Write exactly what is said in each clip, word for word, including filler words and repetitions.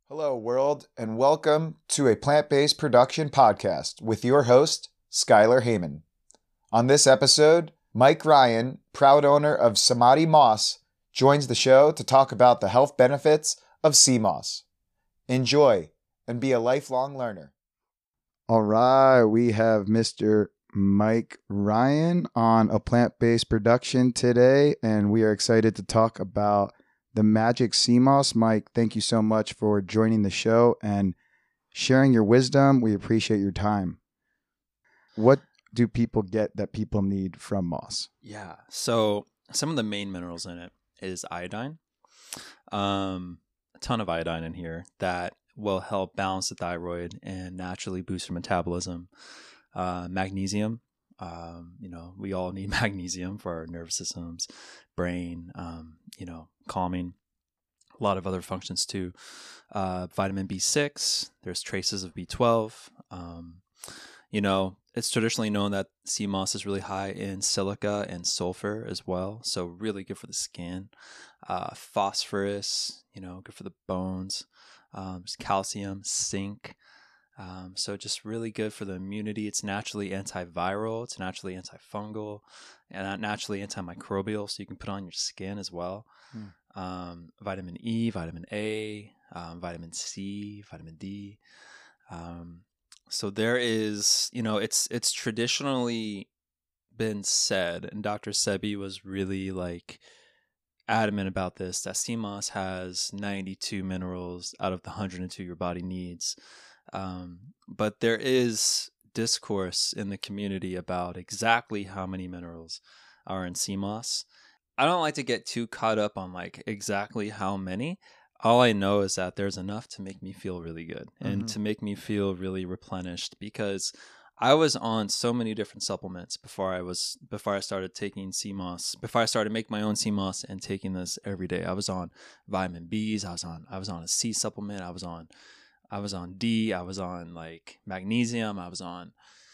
Hello, world, and welcome to a plant based production podcast with your host, Skylar Heyman. On this episode, Mike Ryan, proud owner of Samadhi Moss, joins the show to talk about the health benefits of sea moss. Enjoy and be a lifelong learner. All right, we have Mister Mike Ryan on a plant based production today, and we are excited to talk about the magic sea moss. Mike, thank you so much for joining the show and sharing your wisdom. We appreciate your time. What do people get that people need from moss? Yeah. So some of the main minerals in it is iodine. Um, a ton of iodine in here that will help balance the thyroid and naturally boost your metabolism. Uh, magnesium. Um, you know, we all need magnesium for our nervous systems, brain, um, you know, calming, a lot of other functions too. Uh, vitamin B six, there's traces of B twelve. Um, you know, it's traditionally known that sea moss is really high in silica and sulfur as well. So really good for the skin. Uh, phosphorus, you know, good for the bones. Um, there's calcium, zinc. Um, so just really good for the immunity. It's naturally antiviral. It's naturally antifungal, and naturally antimicrobial. So you can put on your skin as well. Hmm. Um, vitamin E, vitamin A, um, vitamin C, vitamin D. Um, so there is, you know, it's it's traditionally been said, and Doctor Sebi was really like adamant about this, that sea moss has ninety-two minerals out of the one hundred two your body needs. Um, but there is discourse in the community about exactly how many minerals are in sea moss. I don't like to get too caught up on like exactly how many. All I know is that there's enough to make me feel really good and mm-hmm. to make me feel really replenished, because I was on so many different supplements before I was before I started taking sea moss, before I started making my own sea moss and taking this every day. I was on vitamin B's, I was on I was on a C supplement, I was on I was on D, I was on like magnesium, I was on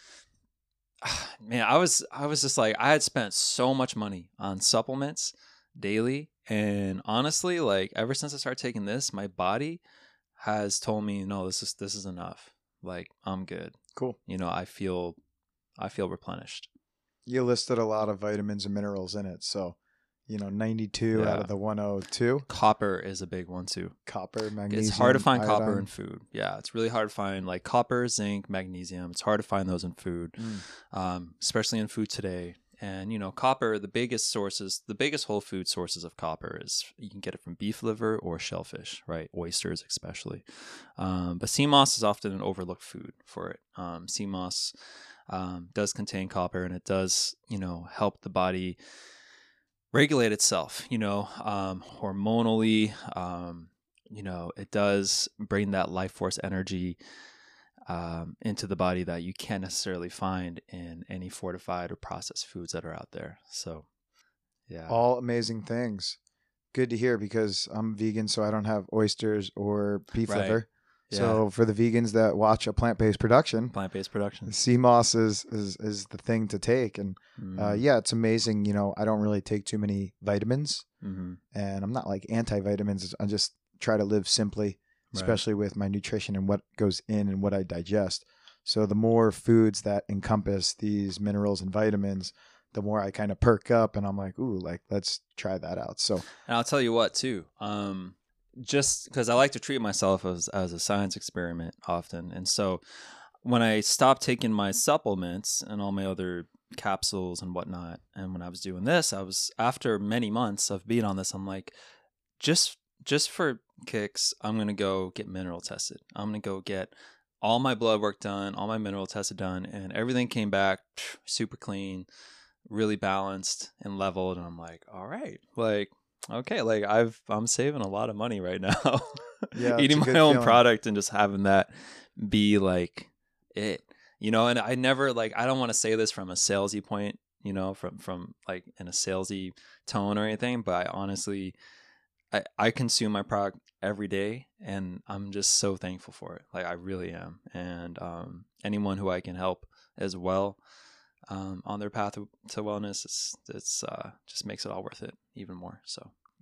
man, I was I was just like, I had spent so much money on supplements daily, and honestly, like ever since I started taking this, my body has told me, no, this is this is enough. Like I'm good. Cool. You know, I feel I feel replenished. You listed a lot of vitamins and minerals in it, so you know, ninety-two yeah. out of the one oh two. Copper is a big one too. Copper, magnesium. It's hard to find iodine. Copper in food. Yeah, it's really hard to find like copper, zinc, magnesium. It's hard to find those in food, mm. um, especially in food today. And you know, copper, the biggest sources, the biggest whole food sources of copper is you can get it from beef liver or shellfish, right? Oysters especially. Um, but sea moss is often an overlooked food for it. Um, sea moss um, does contain copper, and it does, you know, help the body regulate itself, you know, um, hormonally. Um, you know, it does bring that life force energy um, into the body that you can't necessarily find in any fortified or processed foods that are out there. So, yeah. All amazing things. Good to hear, because I'm vegan, so I don't have oysters or beef right. liver. Yeah. So for the vegans that watch a plant-based production, plant-based production, sea moss is, is, is the thing to take. And mm. uh, yeah, it's amazing. You know, I don't really take too many vitamins, mm-hmm. and I'm not like anti-vitamins. I just try to live simply, especially right. with my nutrition and what goes in and what I digest. So the more foods that encompass these minerals and vitamins, the more I kind of perk up, and I'm like, ooh, like let's try that out. So, and I'll tell you what too. Um, just because I like to treat myself as, as a science experiment often. And so when I stopped taking my supplements and all my other capsules and whatnot, and when I was doing this, I was, after many months of being on this, I'm like, just, just for kicks, I'm going to go get mineral tested. I'm going to go get all my blood work done, all my mineral tested done, and everything came back phew, super clean, really balanced and leveled. And I'm like, all right, like, okay, like I've I'm saving a lot of money right now. Yeah, eating my own feeling. product and just having that be like it, you know. And I never like I don't want to say this from a salesy point, you know, from from like in a salesy tone or anything, but I honestly I I consume my product every day, and I'm just so thankful for it. Like I really am. And um, anyone who I can help as well um, on their path to wellness, it's it's uh, just makes it all worth it even more. So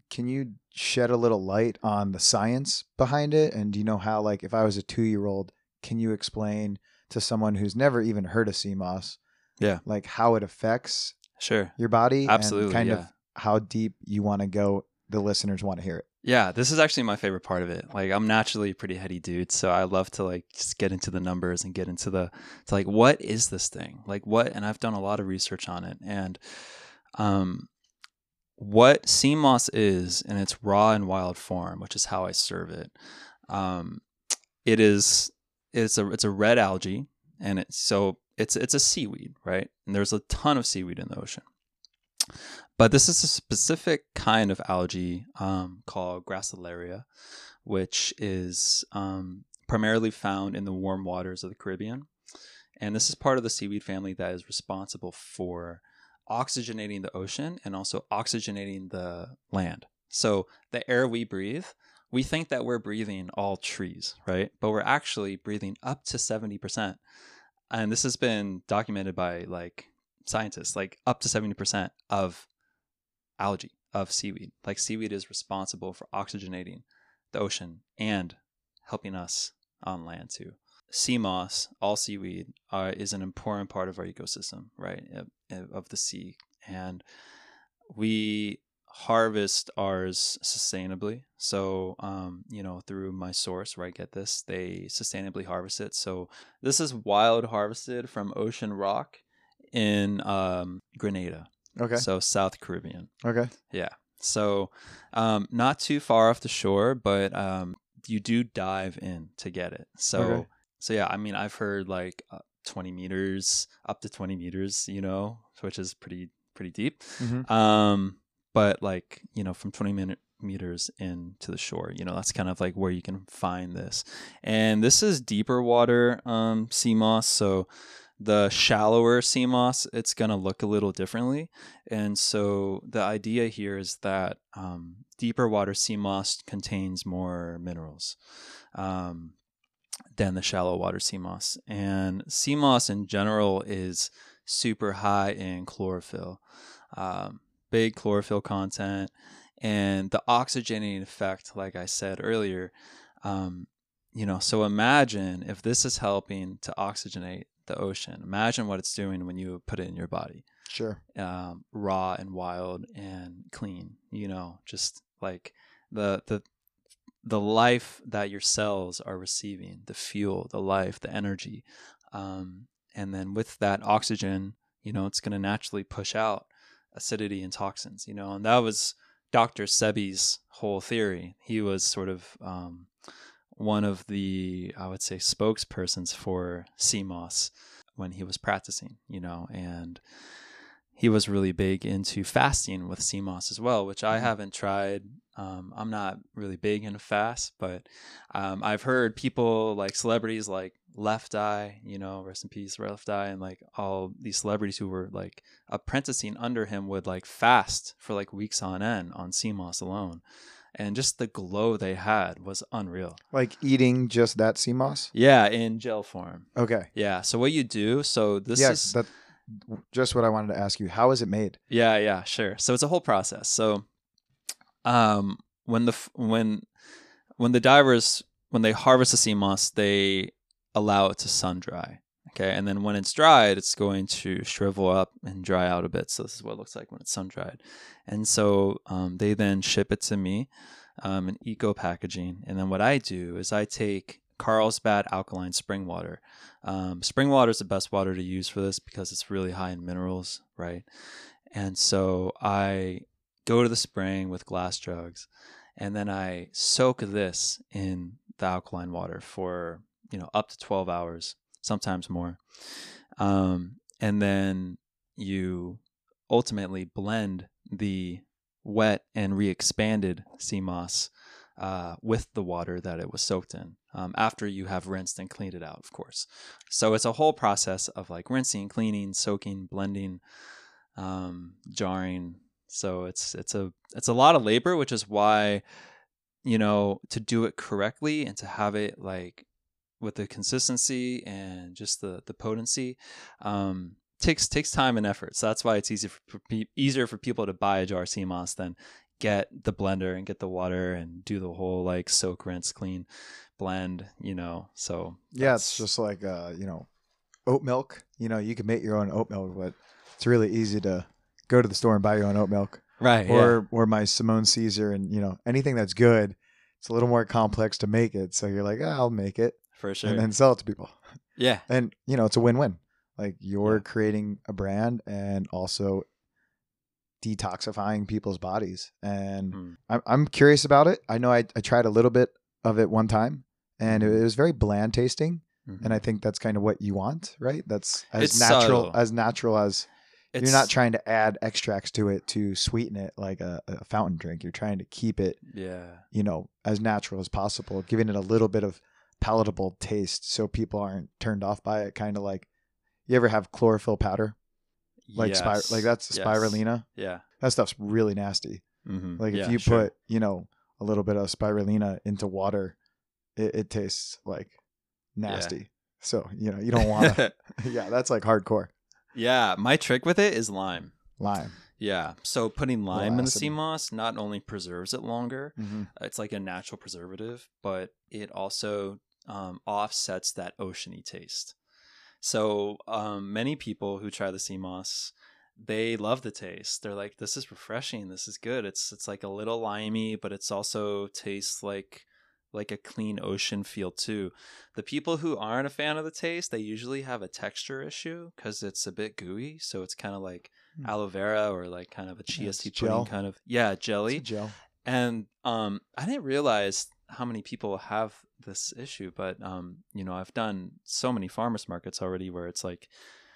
can you shed a little light on the science behind it? And do you know how, like, if I was a two-year-old, can you explain to someone who's never even heard of sea moss, Yeah. like how it affects Sure. your body Absolutely, and kind yeah. of how deep you want to go? The listeners want to hear it. Yeah, this is actually my favorite part of it. Like, I'm naturally a pretty heady dude, so I love to like just get into the numbers and get into the to like what is this thing? Like what? And I've done a lot of research on it, and um, what sea moss is in its raw and wild form, which is how I serve it. Um, it is it's a it's a red algae, and it's so it's it's a seaweed, right? And there's a ton of seaweed in the ocean. But this is a specific kind of algae um, called Gracilaria, which is um, primarily found in the warm waters of the Caribbean. And this is part of the seaweed family that is responsible for oxygenating the ocean and also oxygenating the land. So the air we breathe, we think that we're breathing all trees, right? But we're actually breathing up to seventy percent. And this has been documented by like scientists, like up to seventy percent of algae, of seaweed. Like seaweed is responsible for oxygenating the ocean and helping us on land too. Sea moss, all seaweed, uh, is an important part of our ecosystem, right, of, of the sea. And we harvest ours sustainably. So, um, you know, through my source where I get this, they sustainably harvest it. So this is wild harvested from ocean rock in um, Grenada. Okay. So South Caribbean. Okay. Yeah. So um, not too far off the shore, but um, you do dive in to get it. So, Okay. so yeah, I mean, I've heard like uh, twenty meters, up to twenty meters, you know, which is pretty, pretty deep. Mm-hmm. Um, but like, you know, from twenty minute meters in to the shore, you know, that's kind of like where you can find this. And this is deeper water um, sea moss. So the shallower sea moss, it's going to look a little differently. And so the idea here is that um, deeper water sea moss contains more minerals um, than the shallow water sea moss. And sea moss in general is super high in chlorophyll, um, big chlorophyll content. And the oxygenating effect, like I said earlier, um, you know, so imagine if this is helping to oxygenate the ocean. Imagine what it's doing when you put it in your body. Sure. Um, raw and wild and clean, you know, just like the the the life that your cells are receiving, the fuel, the life, the energy. Um, and then with that oxygen, you know, it's going to naturally push out acidity and toxins, you know, and that was Doctor Sebi's whole theory. He was sort of um, one of the, I would say, spokespersons for sea moss when he was practicing, you know, and he was really big into fasting with sea moss as well, which I haven't tried. Um, I'm not really big into fast, but um, I've heard people like celebrities like Left Eye, you know, rest in peace, Left Eye, and like all these celebrities who were like apprenticing under him would like fast for like weeks on end on sea moss alone. And just the glow they had was unreal. Like eating just that sea moss? Yeah, in gel form. Okay. Yeah. So what you do, so this yeah, is... that, just what I wanted to ask you. How is it made? Yeah, yeah, sure. So it's a whole process. So um, when the when when the divers, when they harvest the sea moss, they allow it to sun dry. Okay. And then when it's dried, it's going to shrivel up and dry out a bit. So this is what it looks like when it's sun dried. And so um, they then ship it to me um, in eco packaging. And then what I do is I take Carlsbad alkaline spring water. Um, spring water is the best water to use for this because it's really high in minerals, right? And so I go to the spring with glass jugs, and then I soak this in the alkaline water for, you know, up to twelve hours, sometimes more. Um, and then you ultimately blend the wet and re-expanded sea moss uh, with the water that it was soaked in um, after you have rinsed and cleaned it out, of course. So it's a whole process of like rinsing, cleaning, soaking, blending, um, jarring. So it's it's a it's a lot of labor, which is why, you know, to do it correctly and to have it like with the consistency and just the the potency um, takes takes time and effort. So that's why it's easy for, for easier for people to buy a jar of sea moss than get the blender and get the water and do the whole like soak, rinse, clean blend, you know. So yeah, it's just like uh, you know, oat milk. You know, you can make your own oat milk, but it's really easy to go to the store and buy your own oat milk. right. Or or my Simone Caesar, and you know, anything that's good, it's a little more complex to make it. So you're like, ah, I'll make it For sure. and then sell it to people. Yeah. And you know, it's a win-win. Like you're Yeah. creating a brand and also detoxifying people's bodies. And Mm. I'm I'm curious about it. I know I, I tried a little bit of it one time, and it, it was very bland tasting. Mhm. And I think that's kind of what you want, right? That's as It's natural subtle. as natural as It's, you're not trying to add extracts to it to sweeten it like a, a fountain drink. You're trying to keep it, Yeah. you know, as natural as possible, giving it a little bit of palatable taste so people aren't turned off by it. Kind of like, you ever have chlorophyll powder? Like yes. spir- like that's Yes. spirulina. Yeah. That stuff's really nasty. Mm-hmm. Like if yeah, you sure. put, you know, a little bit of spirulina into water, it, it tastes like nasty. So, you know, you don't want to, yeah, that's like hardcore. Yeah. My trick with it is lime. Lime. Yeah. So putting lime in the acid. sea moss not only preserves it longer, Mm-hmm. it's like a natural preservative, but it also um, offsets that oceany taste. So um, many people who try the sea moss, they love the taste. They're like, this is refreshing. This is good. It's it's like a little limey, but it's also tastes like like a clean ocean feel too. The people who aren't a fan of the taste, they usually have a texture issue because it's a bit gooey. So it's kind of like Mm. aloe vera or like kind of a Yeah, chia it's seed gel. pudding kind of yeah jelly. It's a gel. And um, I didn't realize how many people have this issue, but um, you know, I've done so many farmers markets already where it's like,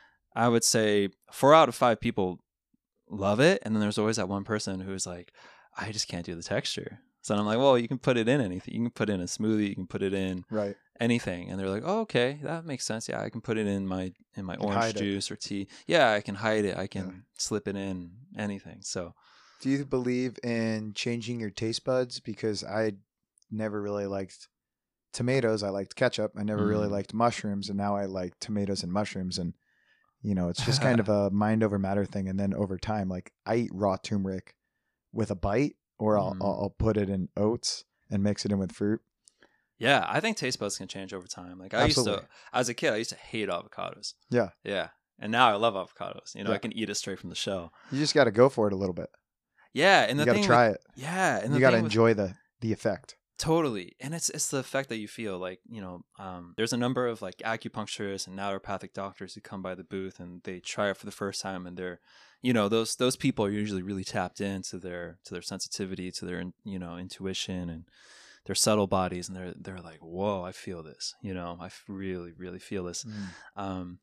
I would say four out of five people love it, and then there's always that one person who's like, I just can't do the texture. So I'm like, well, you can put it in anything. You can put it in a smoothie. You can put it in Right. anything, and they're like, oh, okay, that makes sense. Yeah, I can put it in my in my You can orange hide it. juice or tea. Yeah, I can hide it. I can Yeah. slip it in anything. So. Do you believe in changing your taste buds? Because I never really liked tomatoes. I liked ketchup. I never really Mm. liked mushrooms. And now I like tomatoes and mushrooms. And, you know, it's just kind of a mind over matter thing. And then over time, like I eat raw turmeric with a bite, or I'll, Mm. I'll, I'll put it in oats and mix it in with fruit. Yeah, I think taste buds can change over time. Like I Absolutely. used to, as a kid, I used to hate avocados. Yeah. Yeah. And now I love avocados. You know, Yeah. I can eat it straight from the shell. You just got to go for it a little bit. Yeah. And the You got to thing try with, it. Yeah. And the You got to thing with- enjoy the, the effect. Totally. And it's it's the effect that you feel. Like, you know, um, there's a number of like acupuncturists and naturopathic doctors who come by the booth and they try it for the first time, and they're, you know, those those people are usually really tapped into their to their sensitivity, to their, you know, intuition and their subtle bodies, and they're they're like, whoa, I feel this. You know, I really, really feel this. Mm. Um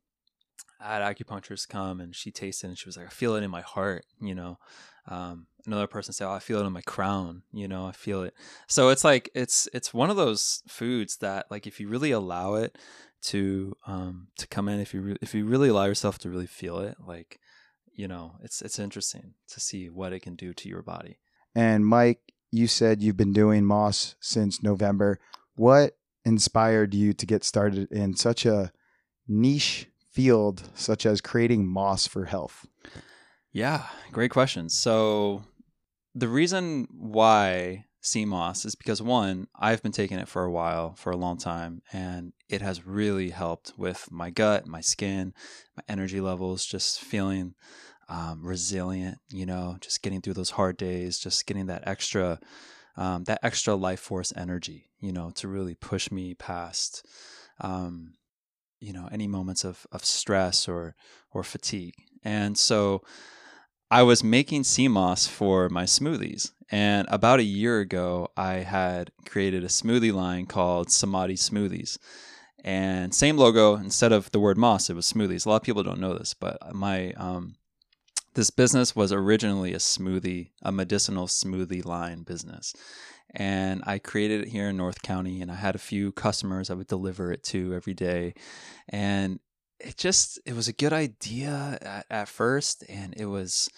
I had acupuncturist come and she tasted it and she was like, I feel it in my heart, you know. Um, another person said, oh, I feel it in my crown, you know, I feel it. So it's like, it's, it's one of those foods that like, if you really allow it to, um, to come in, if you, re- if you really allow yourself to really feel it, like, you know, it's, it's interesting to see what it can do to your body. And Mike, you said you've been doing Moss since November. What inspired you to get started in such a niche field, such as creating moss for health? Yeah, great question. So the reason why sea moss is because, one, I've been taking it for a while, for a long time, and it has really helped with my gut, my skin, my energy levels, just feeling um, resilient, you know, just getting through those hard days, just getting that extra, um, that extra life force energy, you know, to really push me past, um, you know, any moments of, of stress or, or fatigue. And so I was making sea moss for my smoothies. And about a year ago, I had created a smoothie line called Samadhi Smoothies. And same logo, instead of the word moss, it was smoothies. A lot of people don't know this, but my um, this business was originally a smoothie, a medicinal smoothie line business. And I created it here in North County, and I had a few customers I would deliver it to every day. And it just, it was a good idea at, at first. And it was,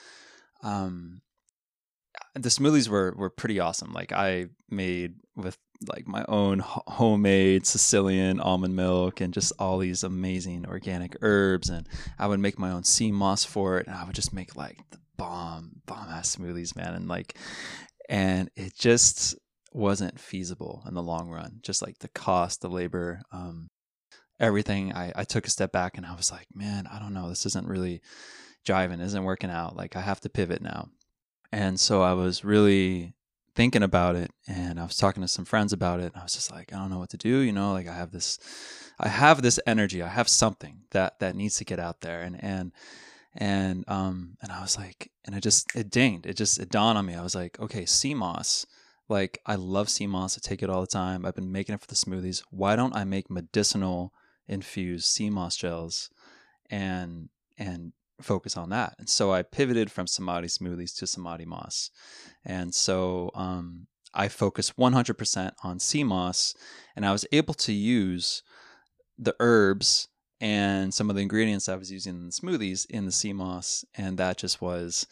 um, the smoothies were, were pretty awesome. Like I made with like my own ho- homemade Sicilian almond milk and just all these amazing organic herbs. And I would make my own sea moss for it. And I would just make like the bomb, bomb ass smoothies, man. And like, and it just wasn't feasible in the long run. Just like the cost, the labor, um, everything. I, I took a step back and I was like, man, I don't know. This isn't really jiving, isn't working out. Like I have to pivot now. And so I was really thinking about it, and I was talking to some friends about it. And I was just like, I don't know what to do. You know, like I have this, I have this energy. I have something that, that needs to get out there. And, and, and, um, and I was like, and it just, it dinged. It just, it dawned on me. I was like, okay, sea moss. Like I love sea moss. I take it all the time. I've been making it for the smoothies. Why don't I make medicinal infused sea moss gels and, and, focus on that? And so I pivoted from Samadhi smoothies to Samadhi moss. And so um, I focused one hundred percent on sea moss, and I was able to use the herbs and some of the ingredients I was using in the smoothies in the sea moss. And that just was,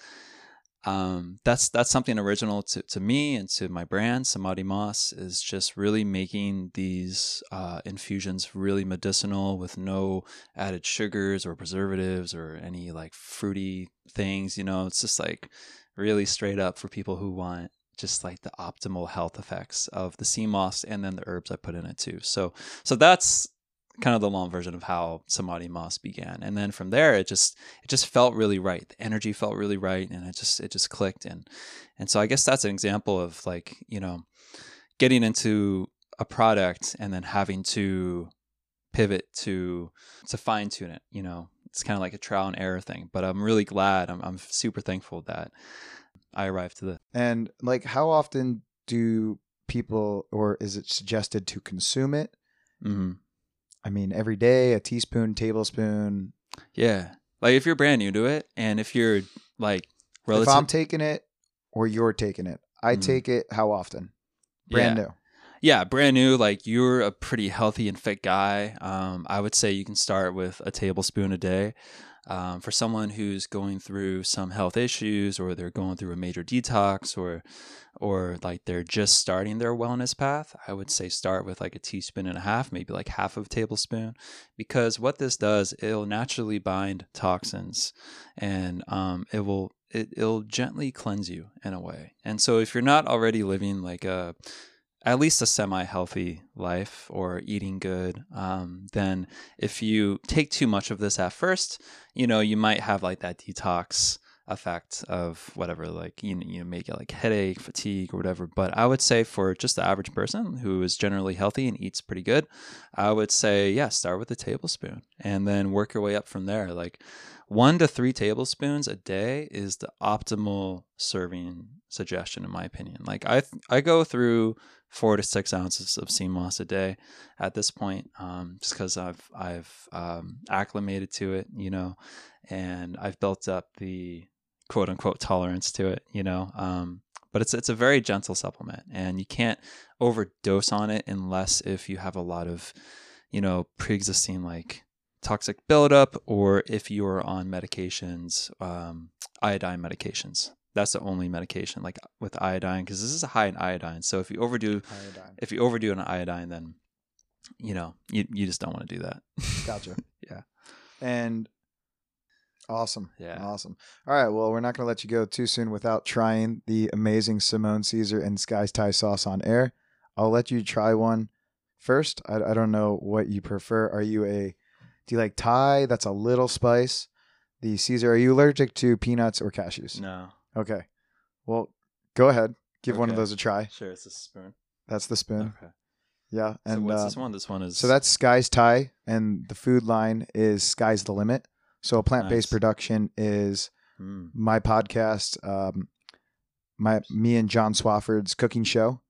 um, that's, that's something original to, to me and to my brand. Samadhi Moss is just really making these uh, infusions really medicinal with no added sugars or preservatives or any like fruity things. You know, it's just like really straight up for people who want just like the optimal health effects of the sea moss and then the herbs I put in it too. So, so that's kind of the long version of how Samadhi Moss began. And then from there, it just, it just felt really right. The energy felt really right. And it just, it just clicked. And, and so I guess that's an example of like, you know, getting into a product and then having to pivot to, to fine tune it. You know, it's kind of like a trial and error thing, but I'm really glad. I'm, I'm super thankful that I arrived to the. And like, how often do people, or is it suggested to consume it? Mm-hmm. I mean, every day, a teaspoon, tablespoon. Yeah. Like if you're brand new to it, and if you're like relative, if I'm taking it or you're taking it, I mm. take it how often? Brand yeah. new. Yeah, brand new. Like you're a pretty healthy and fit guy. Um, I would say you can start with a tablespoon a day. Um, for someone who's going through some health issues, or they're going through a major detox, or or like they're just starting their wellness path, I would say start with like a teaspoon and a half, maybe like half of a tablespoon, because what this does, it'll naturally bind toxins, and um, it will it, it'll gently cleanse you in a way. And so if you're not already living like a at least a semi-healthy life or eating good, um, then if you take too much of this at first, you know, you might have like that detox effect of whatever, like, you know, you may get like headache, fatigue or whatever. But I would say for just the average person who is generally healthy and eats pretty good, I would say, yeah, start with a tablespoon and then work your way up from there. Like one to three tablespoons a day is the optimal serving suggestion, in my opinion. Like I, th- I go through four to six ounces of sea moss a day at this point, um, just because I've I've um, acclimated to it, you know, and I've built up the quote unquote tolerance to it, you know. Um, but it's it's a very gentle supplement, and you can't overdose on it unless if you have a lot of, you know, pre-existing like toxic buildup, or if you are on medications, um, iodine medications. That's the only medication, like with iodine, because this is high in iodine. So if you overdo, iodine. if you overdo an iodine, then you know you you just don't want to do that. Gotcha. Yeah. And awesome. Yeah. Awesome. All right. Well, we're not going to let you go too soon without trying the amazing Simone Caesar and Sky's Thai sauce on air. I'll let you try one first. I, I don't know what you prefer. Are you a do you like Thai? That's a little spice. The Caesar. Are you allergic to peanuts or cashews? No. Okay. Well, go ahead. Give okay. one of those a try. Sure, it's a spoon. That's the spoon. Okay. Yeah. And so what's uh, this one? This one is... So that's Sky's Thai, and the food line is Sky's the Limit. So a plant-based nice. production is mm. my podcast, um, my me and John Swafford's cooking show.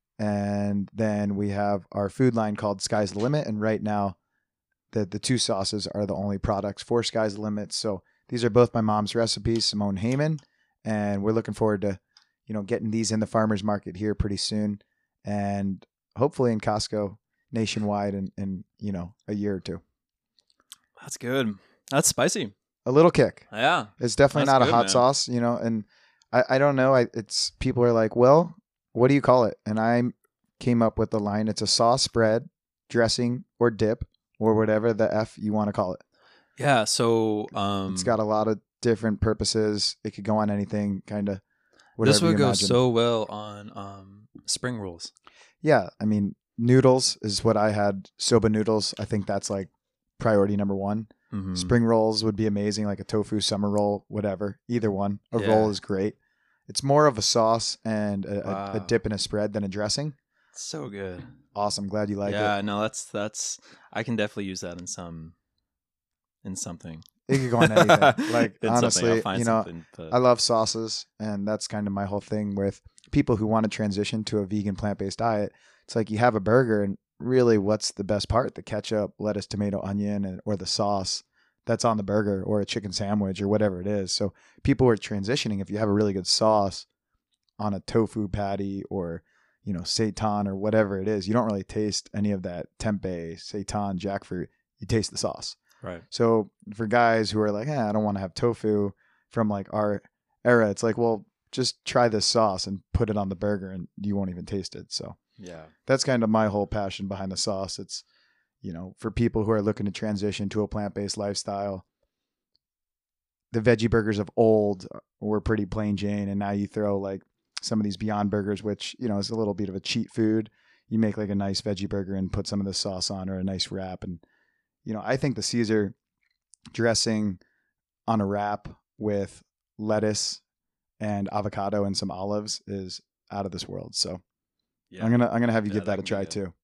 And then we have our food line called Sky's the Limit. And right now, the, the two sauces are the only products for Sky's the Limit. So these are both my mom's recipes, Simone Heyman. And we're looking forward to, you know, getting these in the farmer's market here pretty soon, and hopefully in Costco nationwide in, in, you know, a year or two. That's good. That's spicy. A little kick. Yeah. It's definitely That's not good, a hot man. sauce, you know, and I, I don't know. I it's people are like, well, what do you call it? And I came up with the line. It's a sauce spread, dressing, or dip, or whatever the F you want to call it. Yeah. So um, it's got a lot of different purposes. It could go on anything, kind of. whatever This would you go imagine. so well on um, spring rolls. Yeah, I mean, noodles is what I had. Soba noodles, I think that's like priority number one. Mm-hmm. Spring rolls would be amazing, like a tofu summer roll, whatever. Either one. A Yeah. roll is great. It's more of a sauce and a, Wow. a, a dip and a spread than a dressing. So good. Awesome. Glad you like yeah, it. no, that's that's. I can definitely use that in some, in something. It could go on anything. Like, In something, I'll honestly, find you know, something, but- I love sauces, and that's kind of my whole thing with people who want to transition to a vegan plant-based diet. It's like you have a burger, and really what's the best part? The ketchup, lettuce, tomato, onion, and, or the sauce that's on the burger, or a chicken sandwich, or whatever it is. So people who are transitioning, if you have a really good sauce on a tofu patty or, you know, seitan or whatever it is, you don't really taste any of that tempeh, seitan, jackfruit. You taste the sauce. Right. So for guys who are like, eh, I don't want to have tofu from like our era, it's like, well, just try this sauce and put it on the burger and you won't even taste it. So Yeah. that's kind of my whole passion behind the sauce. It's, you know, for people who are looking to transition to a plant-based lifestyle, the veggie burgers of old were pretty plain Jane. And now you throw like some of these Beyond Burgers, which, you know, is a little bit of a cheat food. You make like a nice veggie burger and put some of this sauce on, or a nice wrap. And, you know, I think the Caesar dressing on a wrap with lettuce and avocado and some olives is out of this world. So Yeah. I'm gonna I'm gonna have you Yeah, give that, that a can try be good. too.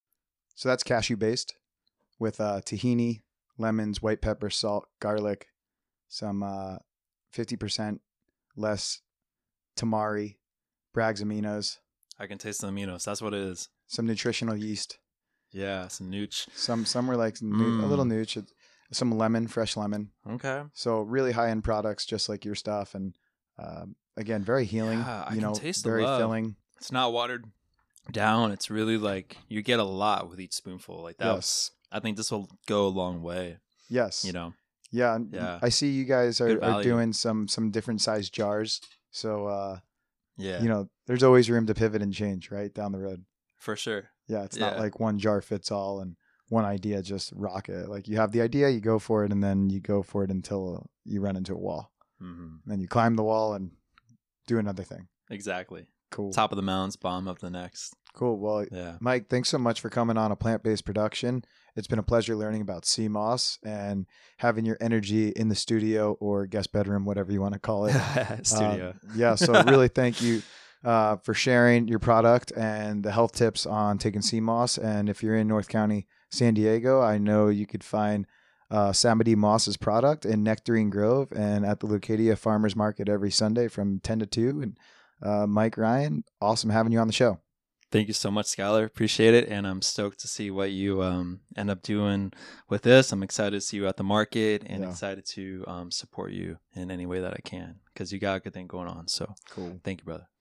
So that's cashew based with uh, tahini, lemons, white pepper, salt, garlic, some uh, fifty percent less tamari, Bragg's aminos, I can taste the aminos. That's what it is. some nutritional yeast. Yeah, some nooch. Some some were like nu- a little Mm. nooch, some lemon, fresh lemon. Okay. So really high end products, just like your stuff, and um, again, very healing. Yeah, I you can know, taste the very love. filling. It's not watered down. It's really like you get a lot with each spoonful. Like that. Yes. Was, I think this will go a long way. Yes. You know. Yeah. and Yeah. I see you guys are, Good are value. doing some some different size jars. So uh, Yeah. you know, there's always room to pivot and change, right, down the road. For sure. Yeah, it's not Yeah. like one jar fits all and one idea just rock it. Like you have the idea, you go for it, and then you go for it until you run into a wall. Mm-hmm. Then you climb the wall and do another thing. Exactly. Cool. Top of the mountains, bottom of the next. Cool. Well, Yeah. Mike, thanks so much for coming on a plant-based production. It's been a pleasure learning about sea moss and having your energy in the studio or guest bedroom, whatever you want to call it. Studio. Um, yeah. So really thank you uh, for sharing your product and the health tips on taking sea moss. And if you're in North County, San Diego, I know you could find uh, Samedi Moss's product in Nectarine Grove and at the Leucadia Farmers Market every Sunday from ten to two. And uh, Mike Ryan, awesome having you on the show. Thank you so much, Skylar. Appreciate it. And I'm stoked to see what you um, end up doing with this. I'm excited to see you at the market and Yeah. excited to um, support you in any way that I can because you got a good thing going on. So Cool. thank you, brother.